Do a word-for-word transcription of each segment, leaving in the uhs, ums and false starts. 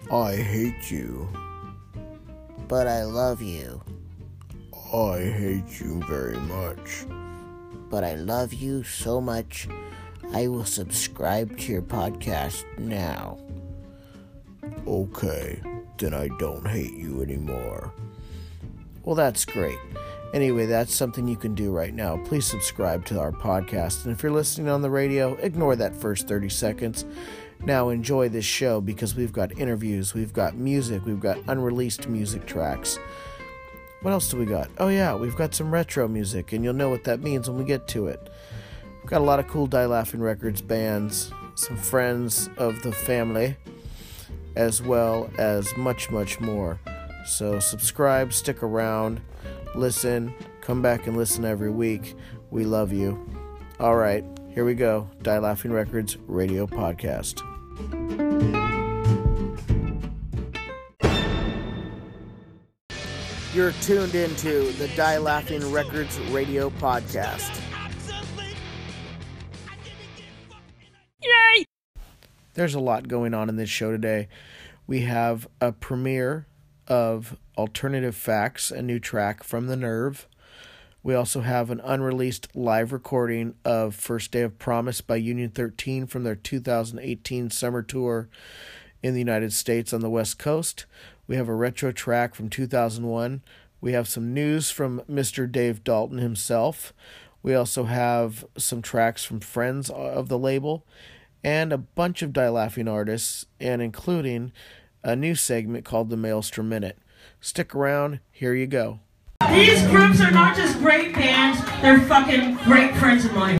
I hate you. But I love you. I hate you very much. But I love you so much, I will subscribe to your podcast now. Okay, then I don't hate you anymore. Well, that's great. Anyway, that's something you can do right now. Please subscribe to our podcast. And if you're listening on the radio, ignore that first thirty seconds. Now enjoy this show because we've got interviews, we've got music, we've got unreleased music tracks. What else do we got? Oh yeah, we've got some retro music, and you'll know what that means when we get to it. We've got a lot of cool Die Laughing Records bands, some friends of the family, as well as much, much more. So subscribe, stick around, listen, come back and listen every week. We love you. All right, here we go. Die Laughing Records Radio Podcast. You're tuned into the Die Laughing Records Radio Podcast. Yay! There's a lot going on in this show today. We have a premiere of Alternative Facts, a new track from The Nerve. We also have an unreleased live recording of First Day of Promise by Union thirteen from their two thousand eighteen summer tour in the United States on the West Coast. We have a retro track from two thousand one. We have some news from Mister Dave Dalton himself. We also have some tracks from friends of the label and a bunch of Die Laughing artists, and including a new segment called the Maelstrom Minute. Stick around, here you go. These groups are not just great bands, they're fucking great friends of mine.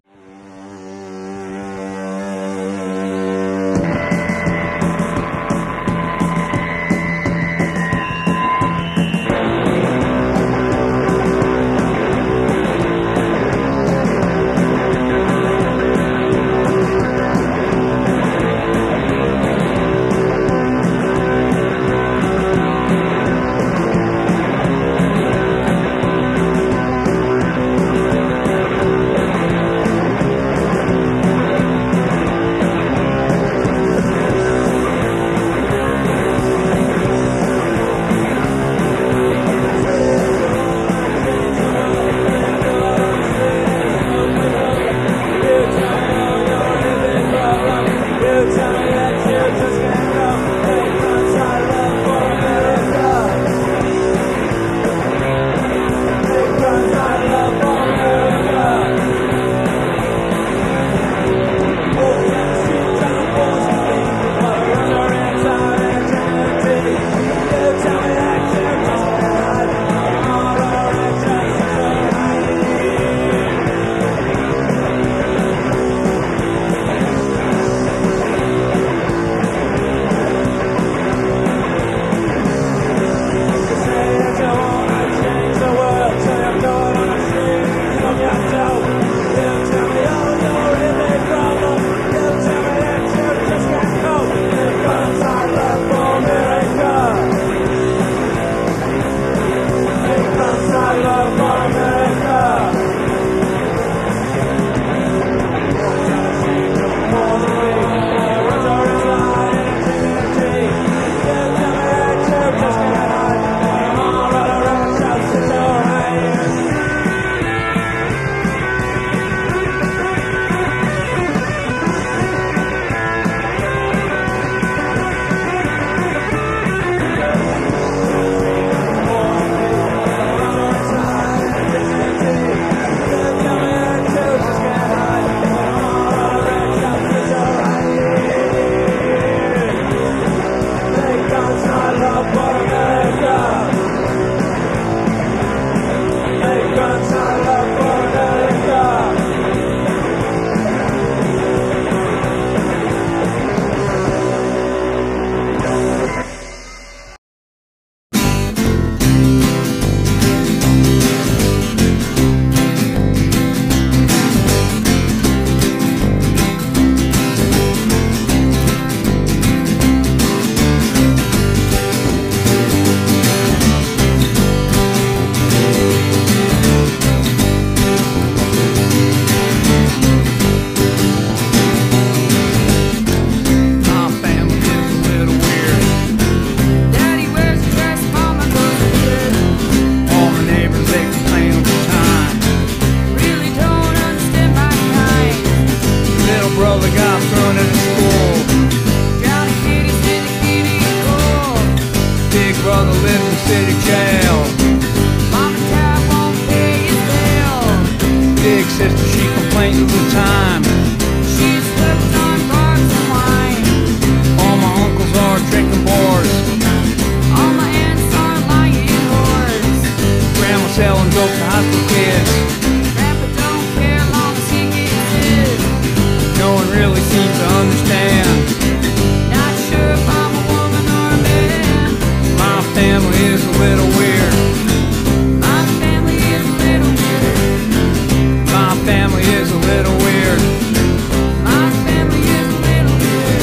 jokes to high school kids. Grandpa don't care long as he gets his. No one really seems to understand. Not sure if I'm a woman or a man. My family is a little weird. My family is a little weird. My family is a little weird. My family is a little weird.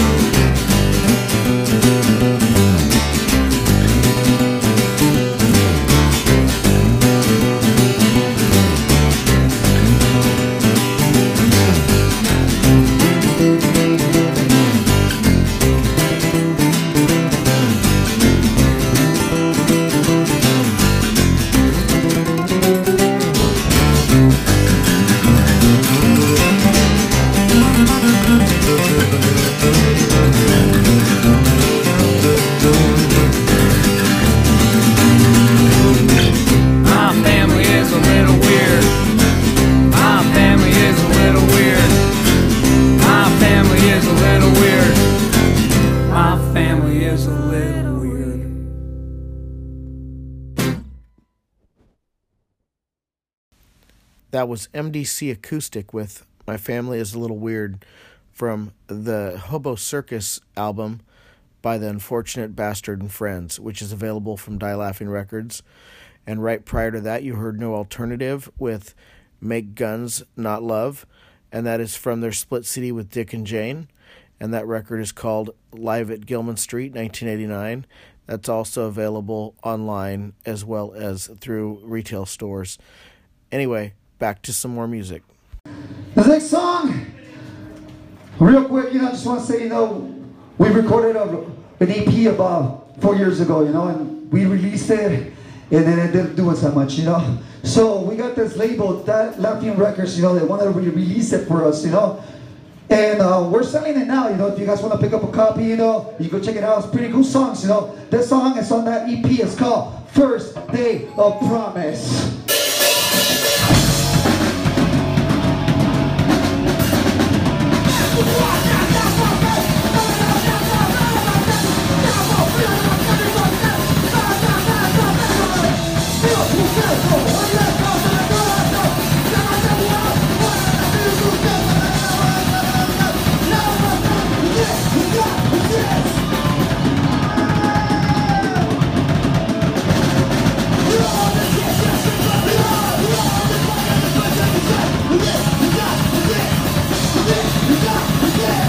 That was M D C Acoustic with My Family is a Little Weird from the Hobo Circus album by the Unfortunate Bastard and Friends, which is available from Die Laughing Records. And right prior to that, you heard No Alternative with Make Guns, Not Love, and that is from their split C D with Dick and Jane, and that record is called Live at Gilman Street, nineteen eighty-nine. That's also available online as well as through retail stores. Anyway, back to some more music. The next song, real quick, you know, I just want to say, you know, we recorded a, an E P about four years ago, you know, and we released it, and then it didn't do us that much, you know. So we got this label, That Laughing Records, you know, they wanted to re-release it for us, you know. And uh, we're selling it now, you know, if you guys want to pick up a copy, you know, you go check it out. It's pretty cool songs, you know. This song is on that E P. It's called First Day of Promise. Yeah.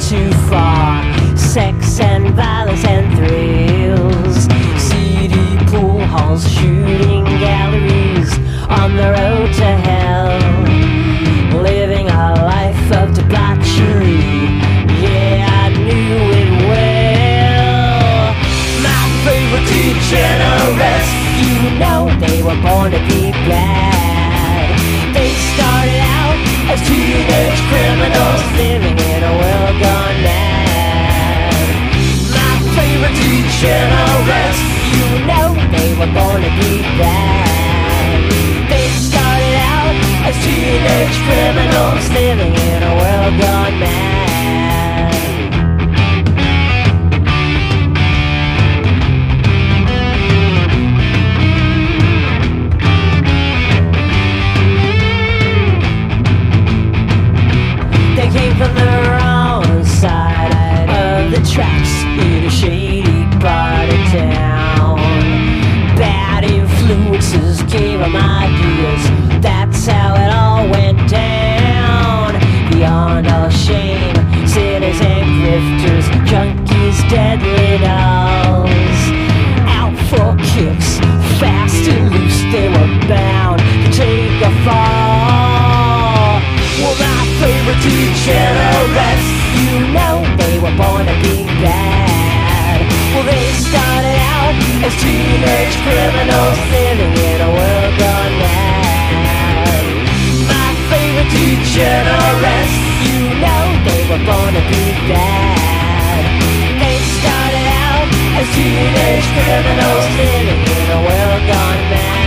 too far. Sex and violence and thrills. Seedy pool halls, shooting galleries on the road to hell. Living a life of debauchery, yeah, I knew it well. My favorite degenerates, you know they were born to be bad. They started out as teenage criminals living in a world gone mad. My favorite degenerates, you know they were born to be bad. They started out as teenage criminals living in a world gone mad. They came from the wrong side of the tracks in a shady part of town. Bad influences gave them ideas, that's how it all went down. Beyond all shame, sinners and grifters, junkies, deadly dolls. Out for kicks, fast and loose, they were bound to take a fall. Well, my favorite degenerates, you know they were born to be bad. Well, they started out as teenage criminals living in a world gone mad. My favorite degenerates, you know they were born to be bad. They started out as teenage criminals living in a world gone mad.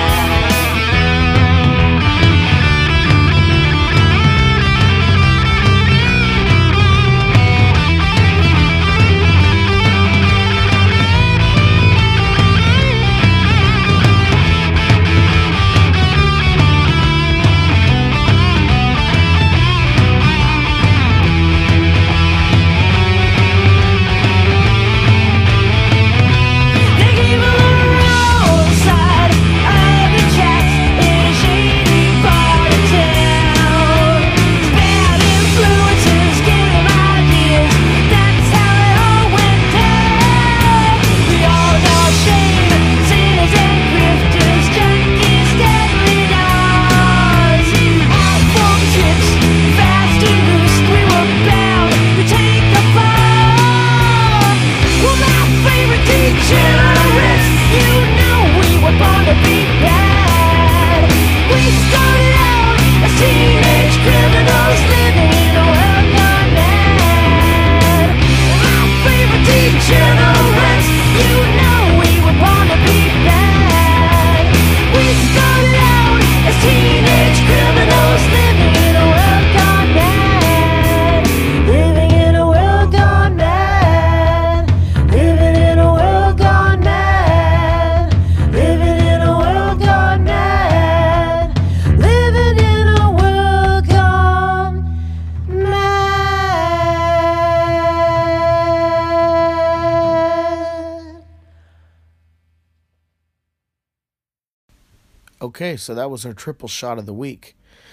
Okay, so that was our triple shot of the week.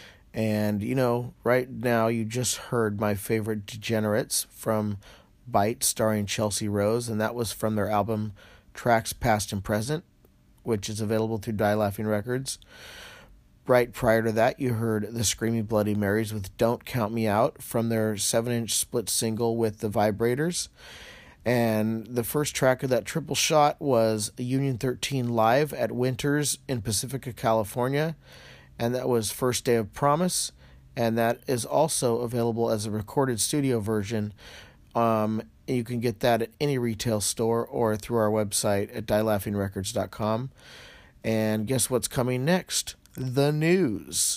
And, you know, right now you just heard my favorite Degenerates from Bite, starring Chelsea Rose, and that was from their album Tracks Past and Present, which is available through Die Laughing Records. Right prior to that, you heard the Screaming Bloody Marys with Don't Count Me Out from their seven-inch split single with the Vibrators. And the first track of that triple shot was Union thirteen live at Winters in Pacifica, California. And that was First Day of Promise. And that is also available as a recorded studio version. Um, you can get that at any retail store or through our website at die laughing records dot com. And guess what's coming next? The news.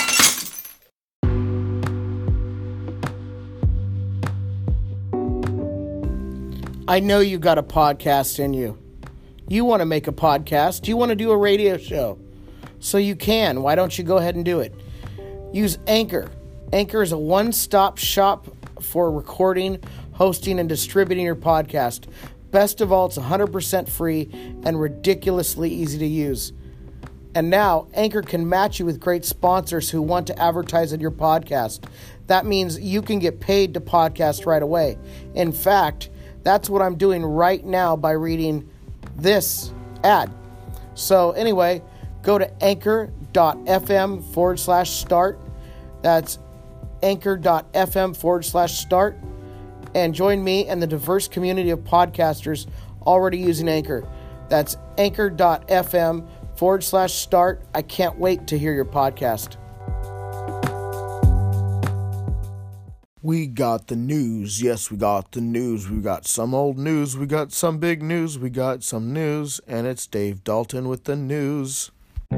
I know you got a podcast in you. You want to make a podcast. You want to do a radio show. So you can. Why don't you go ahead and do it? Use Anchor. Anchor is a one-stop shop for recording, hosting, and distributing your podcast. Best of all, it's one hundred percent free and ridiculously easy to use. And now, Anchor can match you with great sponsors who want to advertise in your podcast. That means you can get paid to podcast right away. In fact, that's what I'm doing right now by reading this ad. So anyway, go to anchor.fm forward slash start. That's anchor.fm forward slash start. And join me and the diverse community of podcasters already using Anchor. That's anchor.fm forward slash start. I can't wait to hear your podcast. We got the news. Yes, we got the news. We got some old news. We got some big news. We got some news. And it's Dave Dalton with the news.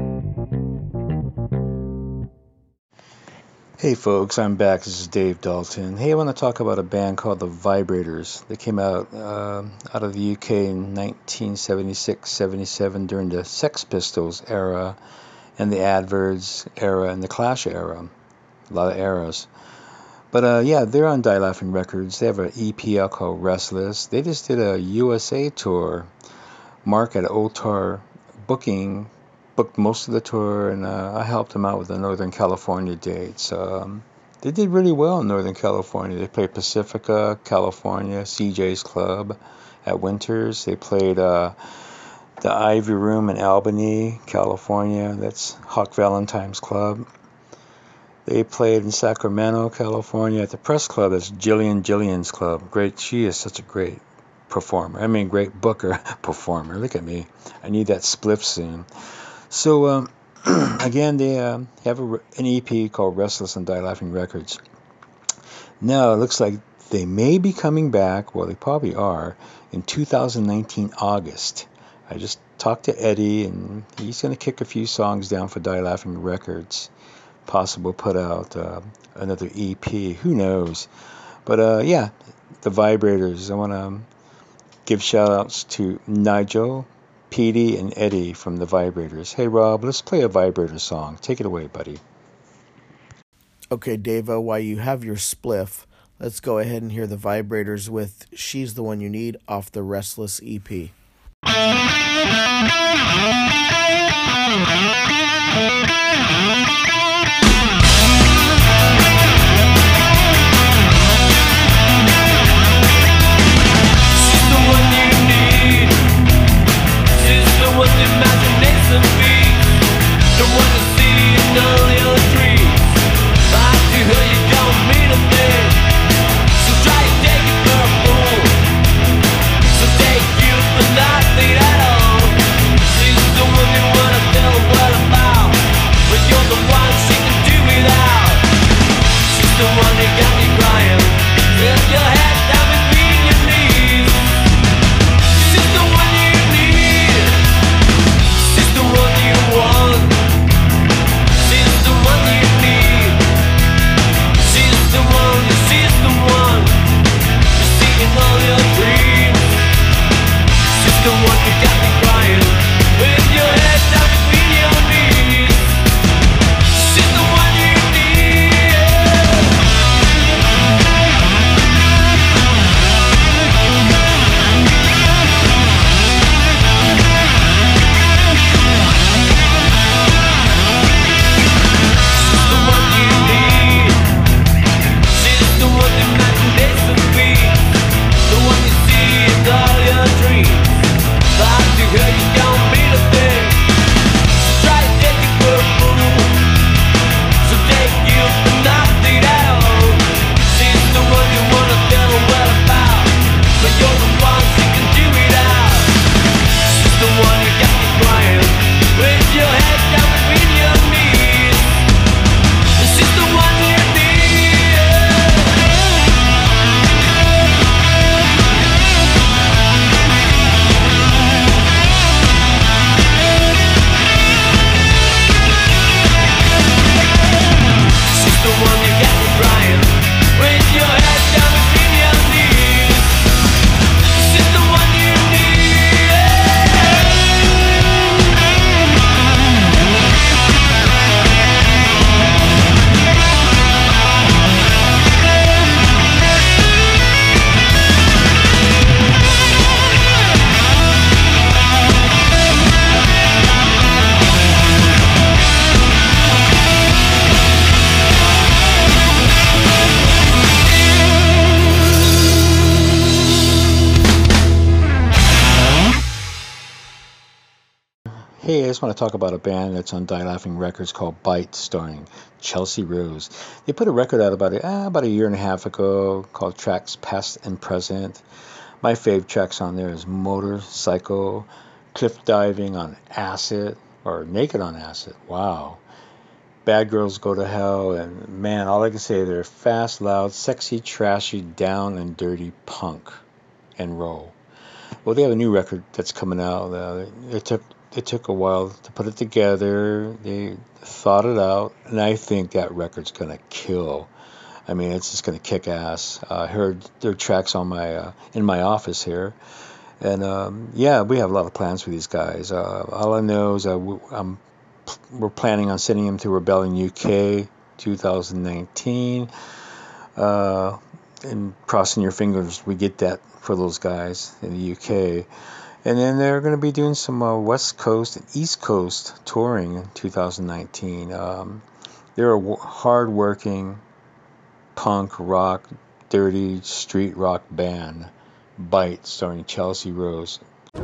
Hey folks, I'm back. This is Dave Dalton. Hey, I want to talk about a band called the Vibrators. They came out uh, out of the U K in nineteen seventy-six seventy-seven during the Sex Pistols era and the Adverts era and the Clash era. A lot of eras. But uh, yeah, they're on Die Laughing Records. They have an E P out called Restless. They just did a U S A tour. Mark at Old Tar Booking booked most of the tour, and uh, I helped them out with the Northern California dates. Um, they did really well in Northern California. They played Pacifica, California, C J's Club at Winters. They played uh, the Ivy Room in Albany, California. That's Hawk Valentine's Club. They played in Sacramento, California at the Press Club. That's Jillian Jillian's Club. Great. She is such a great performer. I mean, great booker performer. Look at me. I need that spliff soon. So, um, again, they uh, have a, an E P called Restless on Die Laughing Records. Now, it looks like they may be coming back, well, they probably are, in two thousand nineteen August. I just talked to Eddie, and he's going to kick a few songs down for Die Laughing Records. Possible put out uh, another E P. Who knows? But, uh, yeah, the Vibrators. I want to give shout-outs to Nigel, Petey, and Eddie from the Vibrators. Hey, Rob, let's play a Vibrator song. Take it away, buddy. Okay, Davo, while you have your spliff, let's go ahead and hear the Vibrators with She's the One You Need off the Restless E P. What the imagination beats, the one to see in all the other trees. I to her you don't mean a thing, so try to take it for a fool. So take you for nothing at all. She's the one you wanna tell what about. Hey, I just want to talk about a band that's on Die Laughing Records called Bite, starring Chelsea Rose. They put a record out about a, ah, about a year and a half ago called Tracks Past and Present. My fave tracks on there is Motorcycle, Cliff Diving on Acid, or Naked on Acid. Wow. Bad Girls Go to Hell, and man, all I can say, they're fast, loud, sexy, trashy, down and dirty punk and roll. Well, they have a new record that's coming out. Uh, it took it took a while to put it together. They thought it out, and I think that record's gonna kill. I mean, it's just gonna kick ass. Uh, I heard their tracks on my uh, in my office here, and um, yeah, we have a lot of plans for these guys. Uh, all I know is uh, we, I'm, we're planning on sending them to Rebellion U K two thousand nineteen, uh, and crossing your fingers we get that for those guys in the U K. And then they're going to be doing some uh, West Coast and East Coast touring in two thousand nineteen. Um, they're a w- hard-working punk rock, dirty street rock band, Bite, starring Chelsea Rose.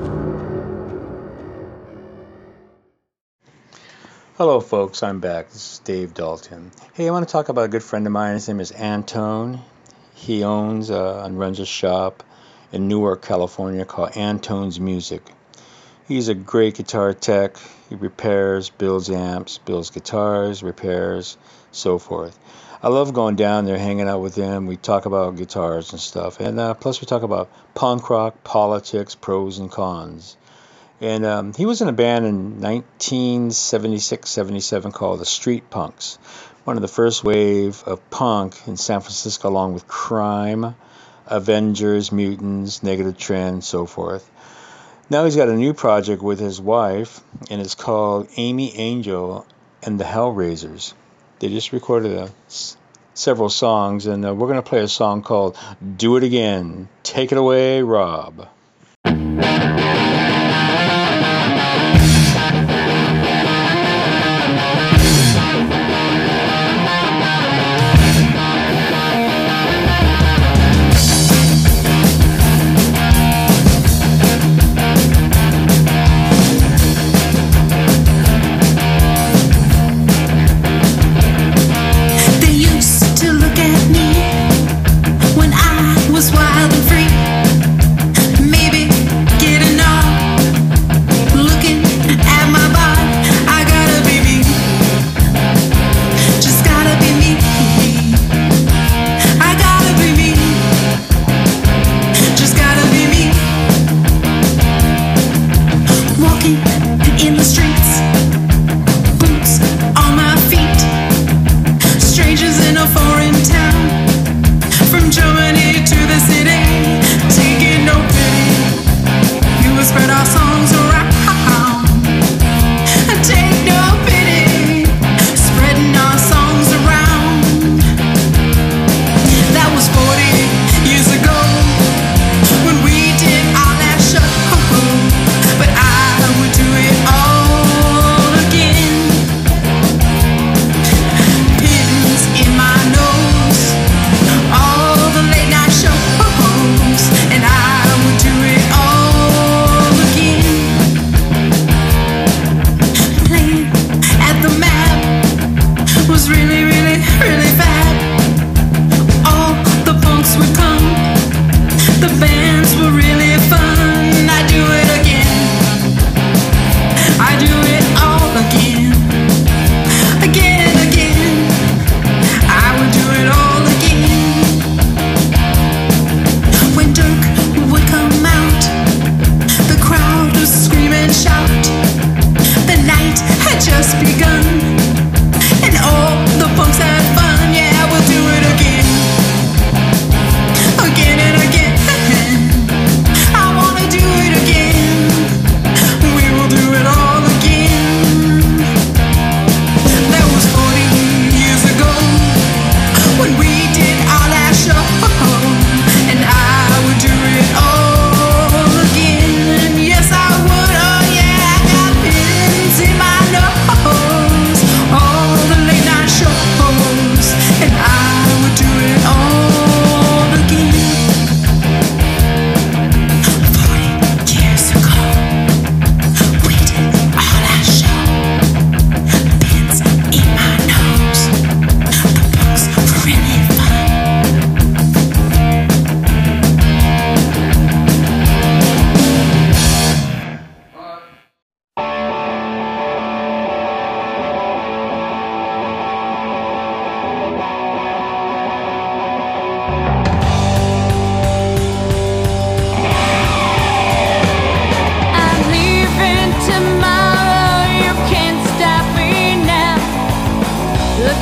Hello, folks. I'm back. This is Dave Dalton. Hey, I want to talk about a good friend of mine. His name is Antone. He owns uh, and runs a shop in Newark, California called Antone's Music. He's a great guitar tech. He repairs, builds amps, builds guitars, repairs, so forth. I love going down there, hanging out with him. We talk about guitars and stuff. And uh, plus we talk about punk rock, politics, pros and cons. And um, he was in a band in nineteen seventy-six seventy-seven called the Street Punks. One of the first wave of punk in San Francisco, along with Crime, Avengers, Mutants, Negative Trend, so forth. Now he's got a new project with his wife, and it's called Amy Angel and the Hellraisers. They just recorded a, s- several songs, and uh, we're going to play a song called Do It Again. Take it away, Rob. Me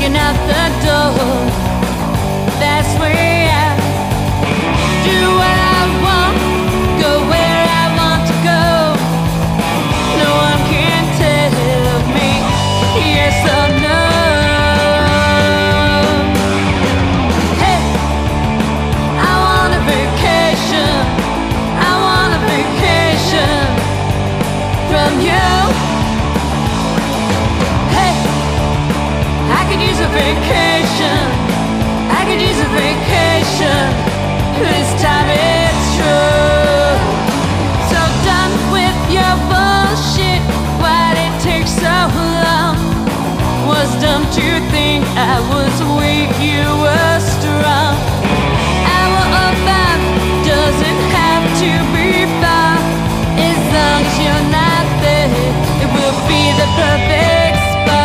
sneaking out the door. That's where I do what I want, go where I want to go. No one can tell me yes or no. Hey, I want a vacation. I want a vacation from you. Hey, I could use a vacation. I could use a vacation. This time it's true. So done with your bullshit. Why'd it take so long? Was dumb to think I was weak, you were strong. Hour of five doesn't have to be far. As long as you're not there, it will be the perfect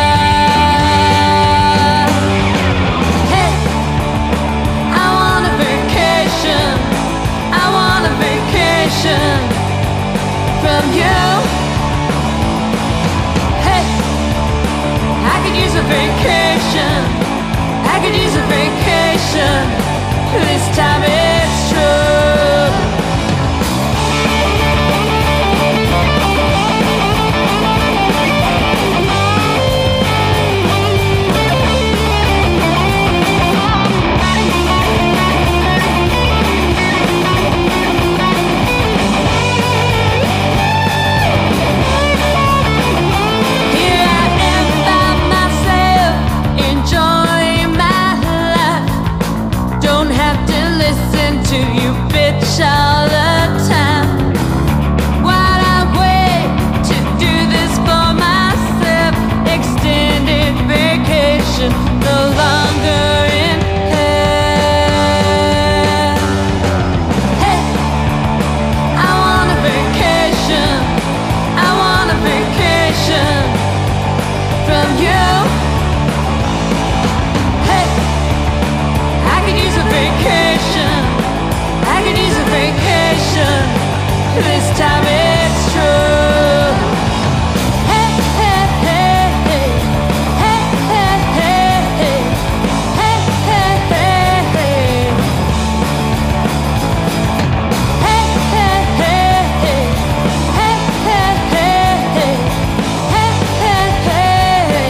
spot. Hey, I want a vacation. I want a vacation from you. Hey, I could use a vacation. I could use a vacation. This time it's true. Here I am by myself, enjoying my life. Don't have to listen to you bitch all the time. Why'd I wait to do this for myself? Extended vacation, no longer in hell. Hey, I want a vacation. I want a vacation from you. Hey, I could use a vacation. I could use a vacation. This time it's true. Hey, hey, hey, hey. Hey, hey, hey, hey. Hey, hey, hey, hey. Hey, hey, hey, hey. Hey, hey, hey, hey. Hey, hey, hey.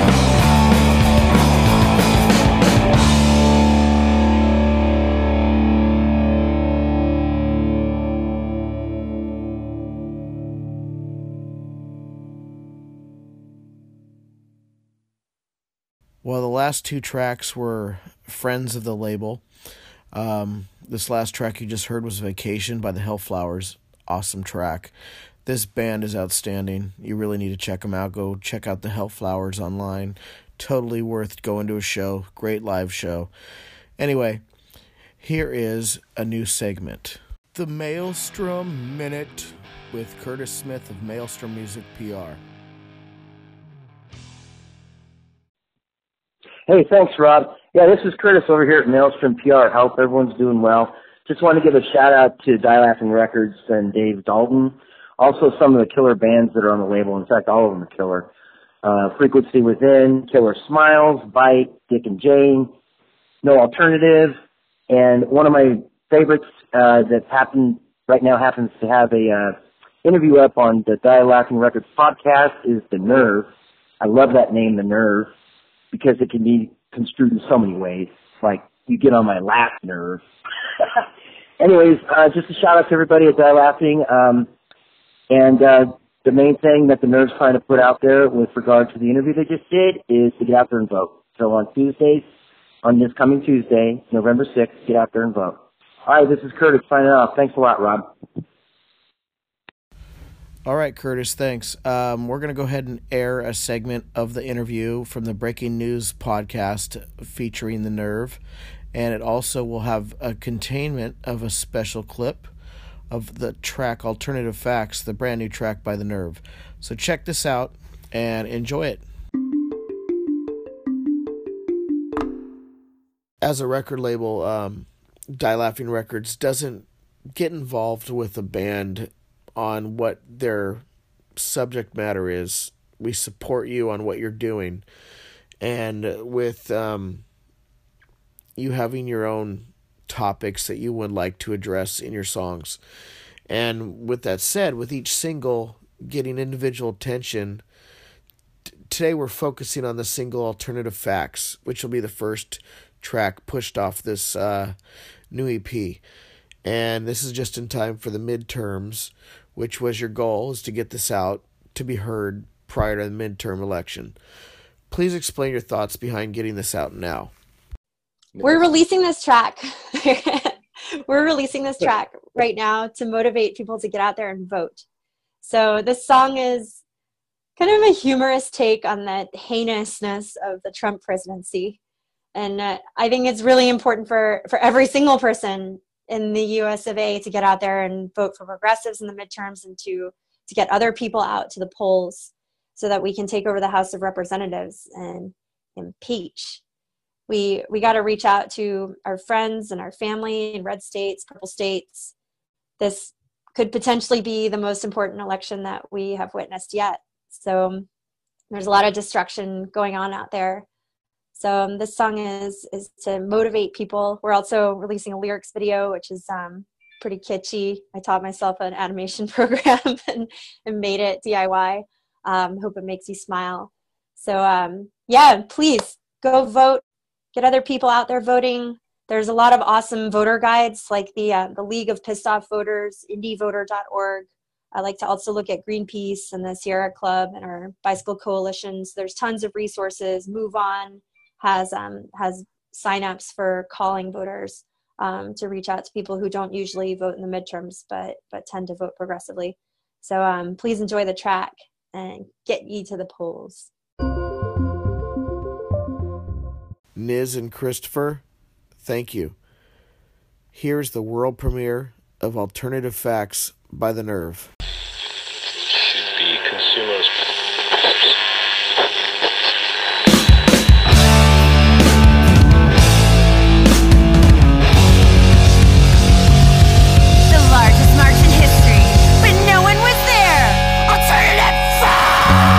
Well, the last two tracks were friends of the label. Um, this last track you just heard was Vacation by the Hellflowers. Awesome track. This band is outstanding. You really need to check them out. Go check out the Hellflowers online. Totally worth going to a show. Great live show. Anyway, here is a new segment. The Maelstrom Minute with Curtis Smith of Maelstrom Music P R. Hey, thanks, Rob. Yeah, this is Curtis over here at Maelstrom P R. Hope everyone's doing well. Just want to give a shout-out to Die Laughing Records and Dave Dalton. Also, some of the killer bands that are on the label. In fact, all of them are killer. Uh, Frequency Within, Killer Smiles, Bite, Dick and Jane, No Alternative, and one of my favorites uh, that happened right now happens to have a uh, interview up on the Die Laughing Records podcast is The Nerve. I love that name, The Nerve, because it can be construed in so many ways. Like, you get on my last nerve. Anyways, uh, just a shout out to everybody at Die Laughing. Um, and uh, the main thing that the Nerve's trying to put out there with regard to the interview they just did is to get out there and vote. So on Tuesdays, on this coming Tuesday, November sixth, get out there and vote. All right, this is Curtis signing off. Thanks a lot, Rob. All right, Curtis, thanks. Um, we're going to go ahead and air a segment of the interview from the Breaking News podcast featuring The Nerve, and it also will have a containment of a special clip of the track Alternative Facts, the brand new track by The Nerve. So check this out and enjoy it. As a record label, um, Die Laughing Records doesn't get involved with a band on what their subject matter is. We support you on what you're doing. and with um, you having your own topics that you would like to address in your songs. And with that said, with each single getting individual attention, t- today we're focusing on the single Alternative Facts, which will be the first track pushed off this uh, new E P. And this is just in time for the midterms, which was your goal, is to get this out to be heard prior to the midterm election. Please explain your thoughts behind getting this out now. We're releasing this track. We're releasing this track right now to motivate people to get out there and vote. So this song is kind of a humorous take on the heinousness of the Trump presidency. And uh, I think it's really important for, for every single person in the U S of A to get out there and vote for progressives in the midterms, and to, to get other people out to the polls so that we can take over the House of Representatives and impeach. We we got to reach out to our friends and our family in red states, purple states. This could potentially be the most important election that we have witnessed yet. So there's a lot of destruction going on out there. So um, this song is is to motivate people. We're also releasing a lyrics video, which is um, pretty kitschy. I taught myself an animation program and, and made it D I Y. Um, hope it makes you smile. So um, yeah, please go vote. Get other people out there voting. There's a lot of awesome voter guides, like the uh, the League of Pissed Off Voters, indie voter dot org. I like to also look at Greenpeace and the Sierra Club and our bicycle coalitions. There's tons of resources. Move On has um, has signups for calling voters um, to reach out to people who don't usually vote in the midterms, but but tend to vote progressively. So um, please enjoy the track and get ye to the polls. Niz and Christopher, thank you. Here's the world premiere of Alternative Facts by The Nerve. Should be consumers. The largest march in history, but no one was there. Alternative Facts!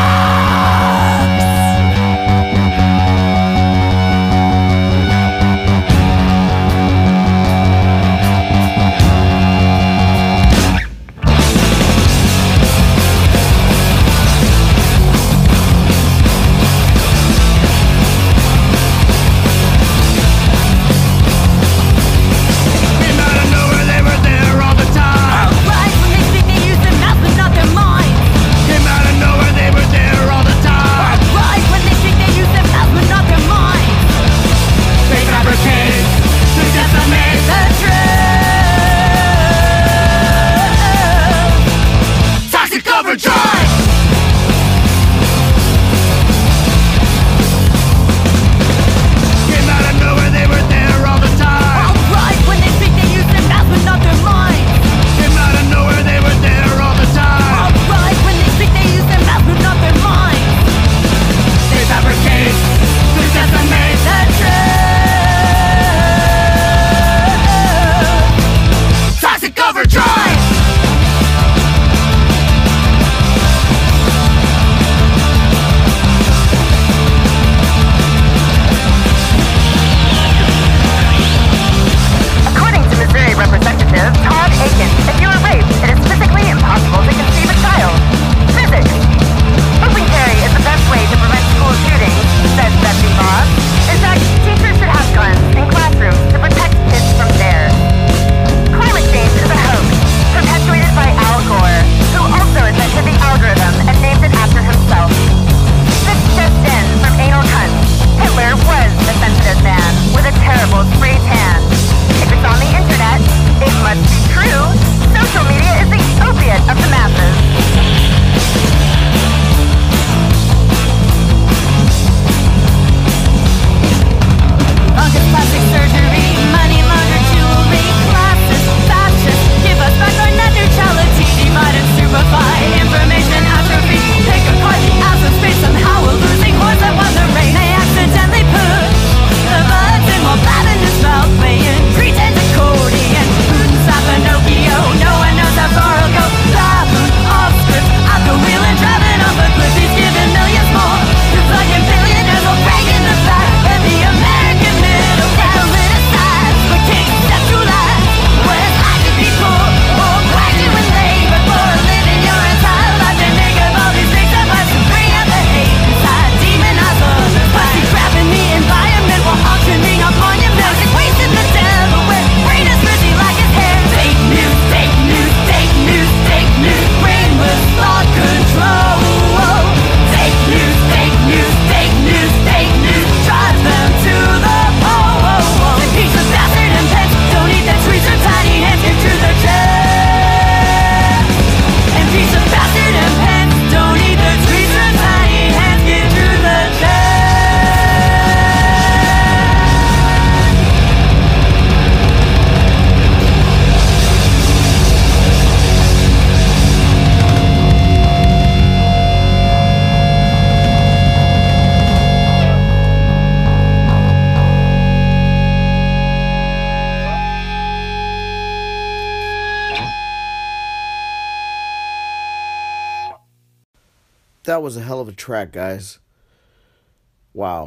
That was a hell of a track, guys. Wow.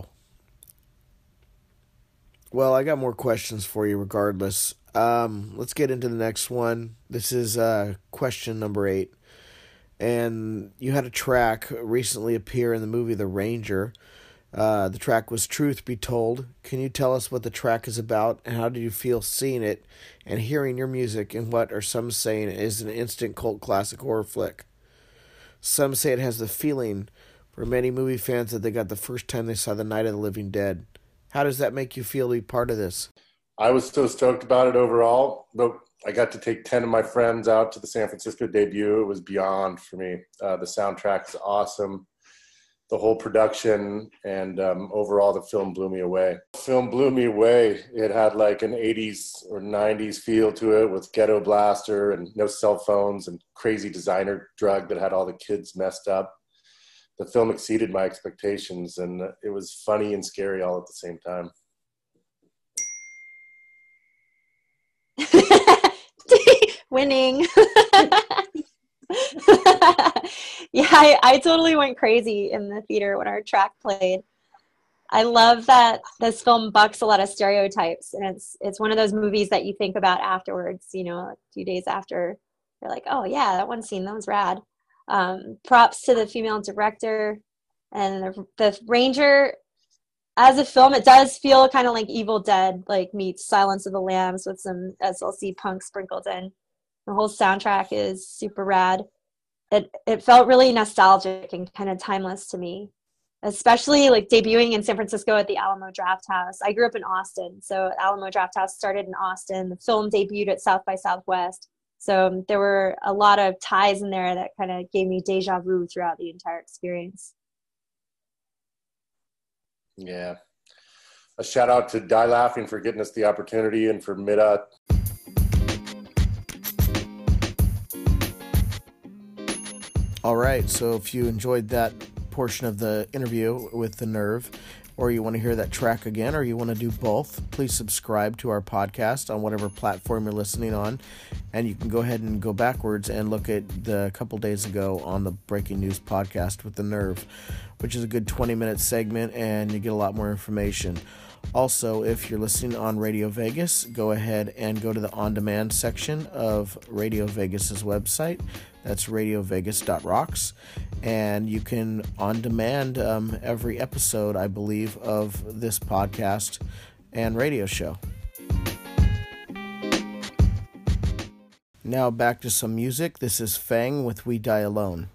Well, I got more questions for you regardless. Um, let's get into the next one. This is uh, question number eight. And you had a track recently appear in the movie The Ranger. Uh, the track was Truth Be Told. Can you tell us what the track is about, and how did you feel seeing it and hearing your music in what are some saying is an instant cult classic horror flick? Some say it has the feeling for many movie fans that they got the first time they saw The Night of the Living Dead. How does that make you feel to be part of this? I was so stoked about it overall, but I got to take ten of my friends out to the San Francisco debut. It was beyond for me. Uh, the soundtrack is awesome. The whole production and um, overall the film blew me away. The film blew me away. It had like an eighties or nineties feel to it with ghetto blaster and no cell phones and crazy designer drug that had all the kids messed up. The film exceeded my expectations, and it was funny and scary all at the same time. Winning. Yeah, I, I totally went crazy in the theater when our track played. I love that this film bucks a lot of stereotypes, and it's it's one of those movies that you think about afterwards, you know, a few days after. You're like, oh yeah, that one scene, that was rad. Um, props to the female director and the, the Ranger. As a film, it does feel kind of like Evil Dead, like meets Silence of the Lambs with some S L C punk sprinkled in. The whole soundtrack is super rad. It it felt really nostalgic and kind of timeless to me, especially like debuting in San Francisco at the Alamo Drafthouse. I grew up in Austin, so Alamo Drafthouse started in Austin. The film debuted at South by Southwest. So there were a lot of ties in there that kind of gave me deja vu throughout the entire experience. Yeah. A shout out to Die Laughing for getting us the opportunity, and for Mida. All right, so if you enjoyed that portion of the interview with The Nerve, or you want to hear that track again, or you want to do both, please subscribe to our podcast on whatever platform you're listening on. And you can go ahead and go backwards and look at the couple days ago on the Breaking News podcast with The Nerve, which is a good twenty minute segment, and you get a lot more information. Also, if you're listening on Radio Vegas, go ahead and go to the on-demand section of Radio Vegas's website. That's radio vegas dot rocks. And you can on-demand um, every episode, I believe, of this podcast and radio show. Now back to some music. This is Fang with We Die Alone.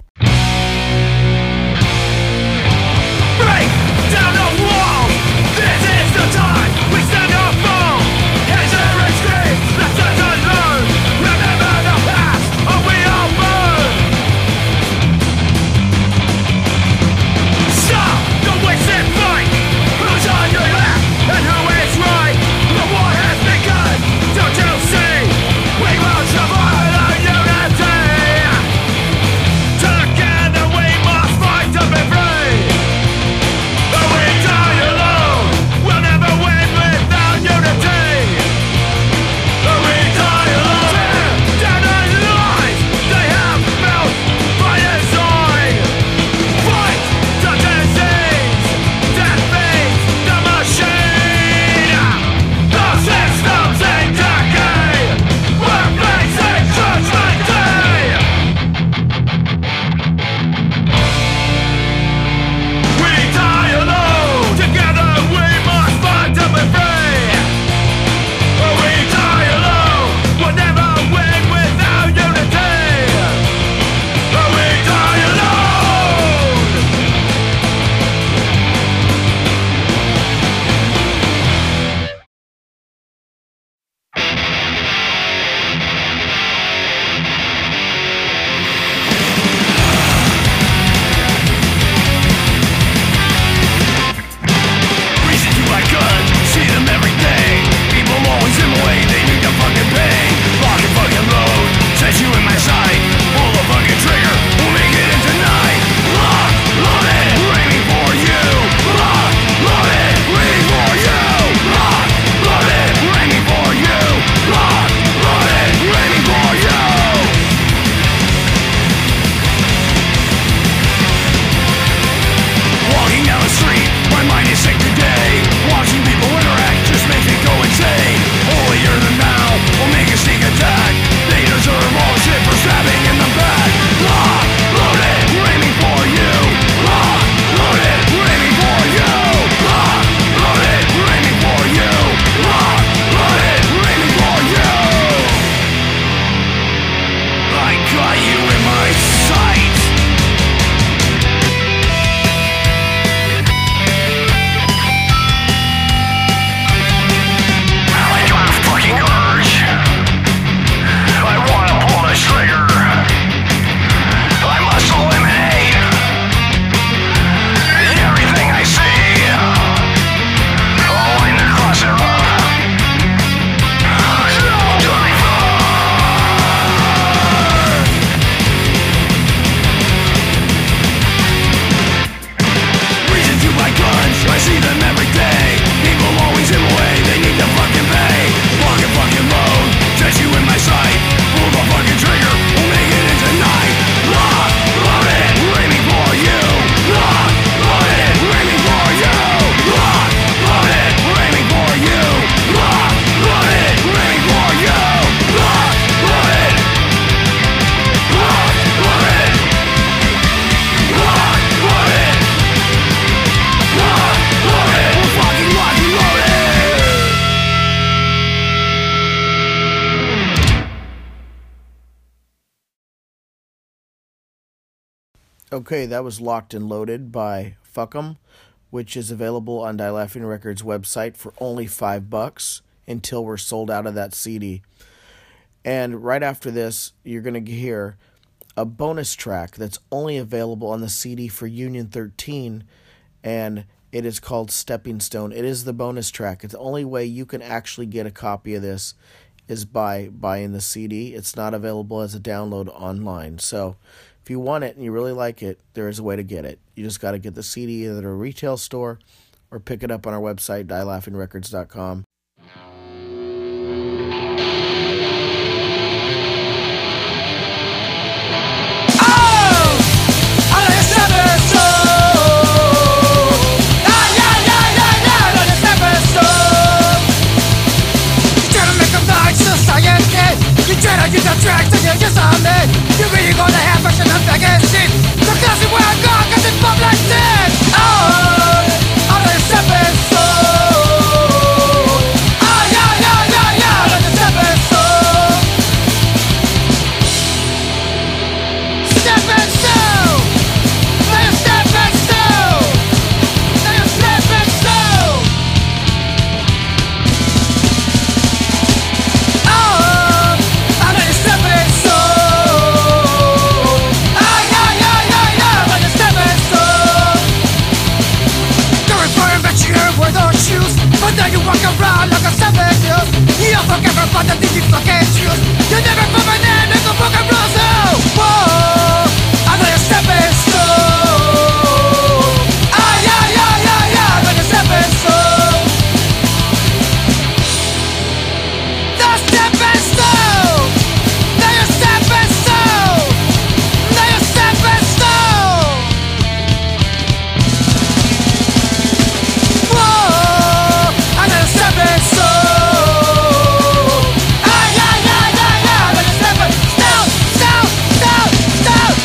Break down the wall! This is the time we stand up for! Enter and scream, let's us alone! Remember the past, or we all burn! Stop the wasted fight! Who's on your left, and who is right? The war has begun, don't you see? We will survive the unity! Okay, that was Locked and Loaded by Fuck 'Em, which is available on Die Laughing Records website for only five bucks until we're sold out of that C D. And right after this, you're going to hear a bonus track that's only available on the C D for Union thirteen, and it is called Stepping Stone. It is the bonus track. It's the only way you can actually get a copy of this is by buying the C D. It's not available as a download online. So if you want it and you really like it, there is a way to get it. You just got to get the C D either at a retail store or pick it up on our website, die laughing records dot com. You got tracked and you're just on me. You really gonna have version of begging shit. So cause you where I go, cause it's pop like this. Oh, I'm a stepping stone. Oh, yeah, yeah, yeah, yeah, I'm a stepping stone. Stepping stone. I'm a stepping stone. I'm a stepping stone. Oh. But now you walk around like a savage. You don't fuck everybody that you fucking choose. You never put my name in the book of rules. Oh, whoa, I'm like a stepping stone. Ah, yeah, yeah, yeah, yeah, I'm like a stepping stone. The stepping stone. Now you're stepping stone. Now you're stepping stone. Whoa. Stepping stone. Ah, yeah, yeah, yeah, yeah. But it's stepping stone, stone, stone, stone,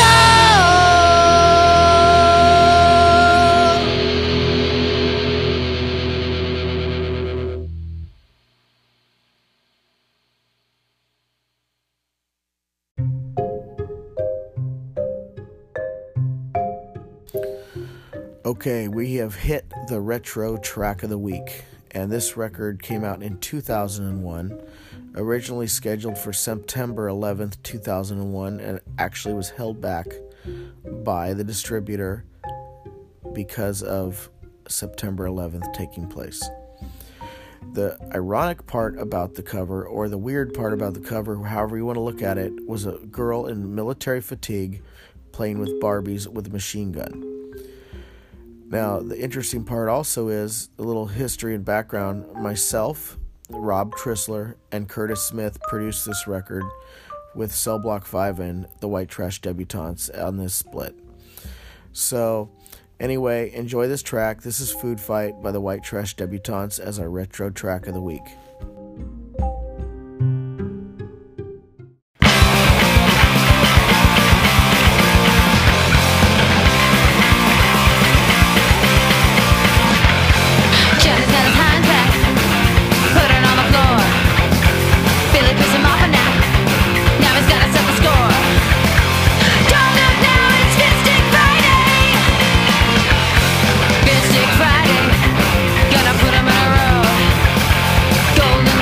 Okay, we have hit the retro track of the week, and this record came out in two thousand one, originally scheduled for September eleventh, two thousand one, and actually was held back by the distributor because of September eleventh taking place. The ironic part about the cover, or the weird part about the cover, however you want to look at it, was a girl in military fatigue playing with Barbies with a machine gun. Now, the interesting part also is a little history and background. Myself, Rob Trissler, and Curtis Smith produced this record with Cell Block five and the White Trash Debutantes on this split. So, anyway, enjoy this track. This is Food Fight by the White Trash Debutantes as our retro track of the week. Friday, gonna put 'em in a row. Golden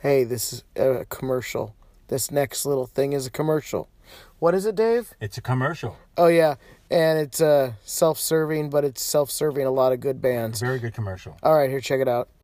Hey, this is a commercial. This next little thing is a commercial. What is it, Dave? It's a commercial. Oh, yeah. And it's uh, self-serving, but it's self-serving a lot of good bands. Very good commercial. All right, here, check it out.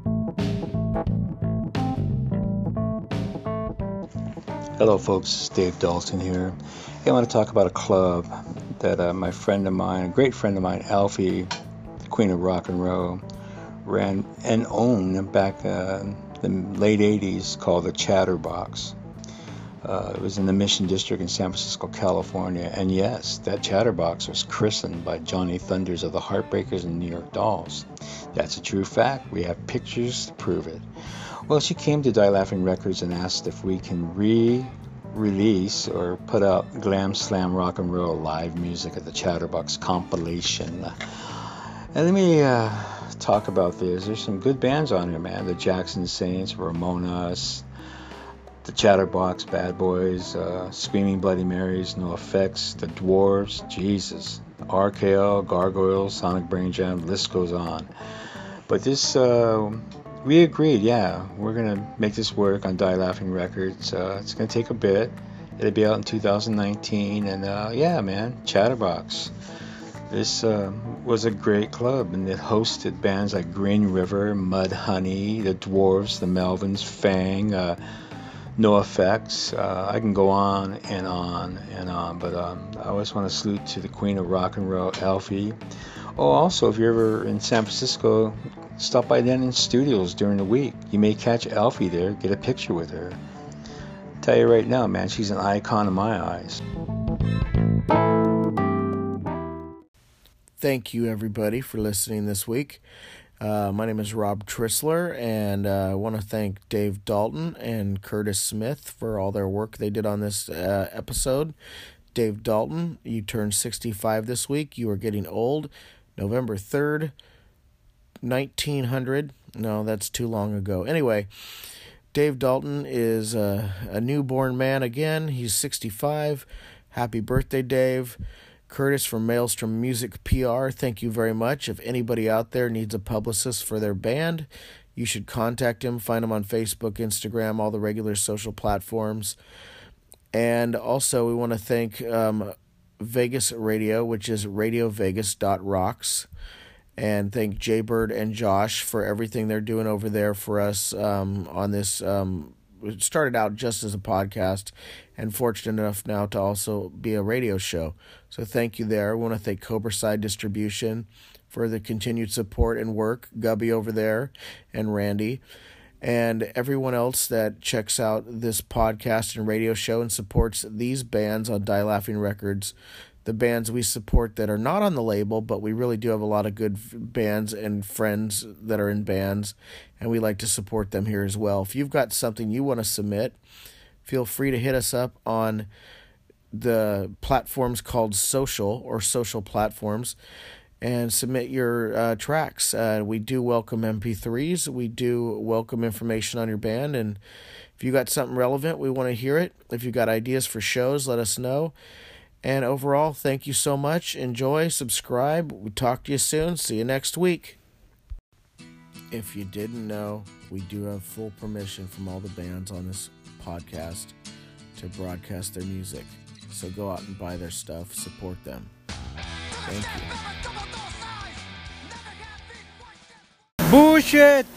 Hello, folks. It's Dave Dalton here. Hey, I want to talk about a club that uh, my friend of mine, a great friend of mine, Alfie, the Queen of Rock and Roll, ran and owned back uh, in the late eighties, called the Chatterbox. Uh, it was in the Mission District in San Francisco, California. And yes, that Chatterbox was christened by Johnny Thunders of the Heartbreakers and New York Dolls. That's a true fact. We have pictures to prove it. Well, she came to Die Laughing Records and asked if we can re-release or put out Glam Slam Rock and Roll live music at the Chatterbox compilation. And let me uh, talk about this. There's some good bands on here, man. The Jackson Saints, Ramonas, the Chatterbox Bad Boys, uh, Screaming Bloody Marys, NoFX, the Dwarves, Jesus, R K L, Gargoyles, Sonic Brain Jam, the list goes on. But this, uh, we agreed, yeah, we're going to make this work on Die Laughing Records. Uh, it's going to take a bit. It'll be out in two thousand nineteen. And uh, yeah, man, Chatterbox. This uh, was a great club, and it hosted bands like Green River, Mudhoney, the Dwarves, the Melvins, Fang, uh, NoFX. Uh, I can go on and on and on, but um, I always want to salute to the Queen of Rock and Roll, Alfie. Oh, also, if you're ever in San Francisco, stop by Denon Studios during the week. You may catch Alfie there, get a picture with her. Tell you right now, man, she's an icon in my eyes. Thank you, everybody, for listening this week. Uh, my name is Rob Trissler, and uh, I want to thank Dave Dalton and Curtis Smith for all their work they did on this uh, episode. Dave Dalton, you turned sixty-five this week. You are getting old. November third, nineteen hundred. No, that's too long ago. Anyway, Dave Dalton is a, a newborn man again. He's sixty-five. Happy birthday, Dave. Curtis from Maelstrom Music P R, thank you very much. If anybody out there needs a publicist for their band, you should contact him. Find him on Facebook, Instagram, all the regular social platforms. And also, we want to thank um, Vegas Radio, which is radio vegas dot rocks. And thank Jaybird and Josh for everything they're doing over there for us um, on this. Um, it started out just as a podcast, and fortunate enough now to also be a radio show. So thank you there. We want to thank Cobra Side Distribution for the continued support and work, Gubby over there and Randy, and everyone else that checks out this podcast and radio show and supports these bands on Die Laughing Records. The bands we support that are not on the label, but we really do have a lot of good bands and friends that are in bands, and we like to support them here as well. If you've got something you want to submit, feel free to hit us up on the platforms called Social or Social Platforms and submit your uh, tracks. Uh, we do welcome M P threes. We do welcome information on your band, and if you got something relevant, we want to hear it. If you got ideas for shows, let us know. And overall, thank you so much. Enjoy, subscribe. We'll talk to you soon. See you next week. If you didn't know, we do have full permission from all the bands on this podcast to broadcast their music. So go out and buy their stuff. Support them. Thank you. Bullshit!